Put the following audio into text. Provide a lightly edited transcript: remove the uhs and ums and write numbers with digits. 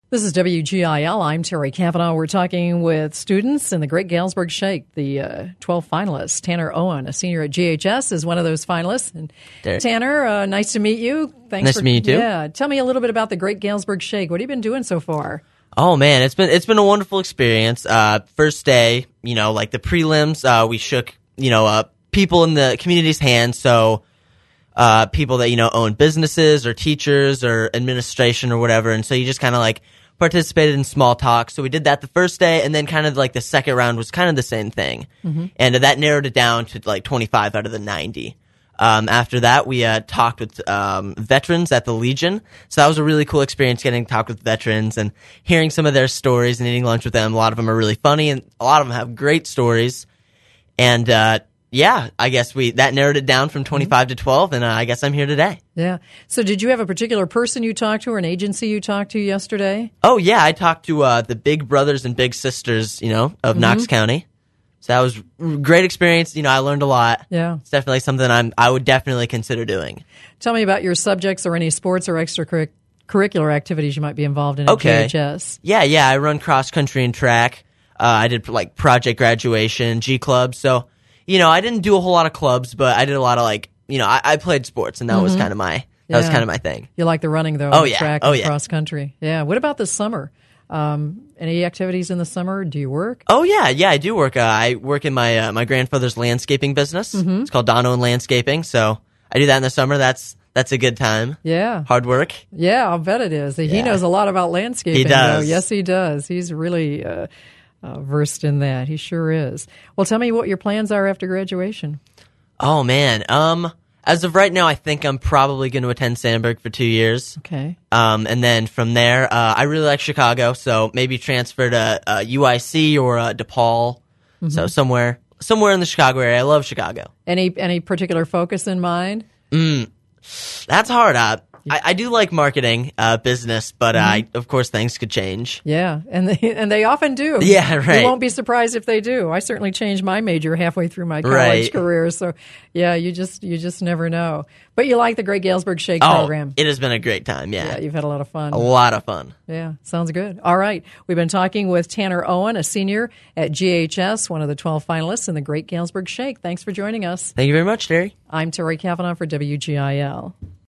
This is WGIL. I'm Terry Cavanaugh. We're talking with students in the Great Galesburg Shake, the 12 finalists. Tanner Owen, a senior at GHS, is one of those finalists. And Tanner, nice to meet you. Thanks nice to meet you too. Yeah, tell me a little bit about the Great Galesburg Shake. What have you been doing so far? Oh man, it's been a wonderful experience. First day, like the prelims, we shook, people in the community's hands. So people that own businesses or teachers or administration or whatever, and so you just kind of like participated in small talk. So we did that the first day, and then kind of like the second round was kind of the same thing. Mm-hmm. And that narrowed it down to like 25 out of the 90. After that, we talked with veterans at the Legion. So that was a really cool experience, getting to talk with veterans and hearing some of their stories and eating lunch with them. A lot of them are really funny, and a lot of them have great stories. And I guess that narrowed it down from 25 to 12, and I guess I'm here today. Yeah. So did you have a particular person you talked to or an agency you talked to yesterday? Oh, yeah. I talked to the Big Brothers and Big Sisters, of Knox County. So that was a great experience. I learned a lot. Yeah. It's definitely something I would definitely consider doing. Tell me about your subjects or any sports or extracurricular activities you might be involved in at GHS. Yeah. I run cross country and track. I did like project graduation, G clubs. So, I didn't do a whole lot of clubs, but I did a lot of I played sports, and that was kind of my thing. You like the running though? Track and cross country. Yeah. What about the summer? Any activities in the summer? Do you work? Oh yeah, I do work. I work in my grandfather's landscaping business. Mm-hmm. It's called Dono and Landscaping. So I do that in the summer. That's a good time. Yeah, hard work. Yeah, I'll bet it is. He knows a lot about landscaping. He does. Though. Yes, he does. He's really versed in that. He sure is. Well, tell me what your plans are after graduation. Oh man, as of right now, I think I'm probably going to attend Sandberg for 2 years. Okay. And then from there, I really like Chicago, so maybe transfer to UIC or DePaul. Mm-hmm. So somewhere in the Chicago area. I love Chicago. Any particular focus in mind? That's hard. I do like marketing, business, but of course things could change. Yeah, and they often do. Yeah, right. You won't be surprised if they do. I certainly changed my major halfway through my college career, so yeah, you just never know. But you like the Great Galesburg Shake program. It has been a great time, yeah. Yeah, you've had a lot of fun. A lot of fun. Yeah, sounds good. All right, we've been talking with Tanner Owen, a senior at GHS, one of the 12 finalists in the Great Galesburg Shake. Thanks for joining us. Thank you very much, Terry. I'm Terry Cavanaugh for WGIL.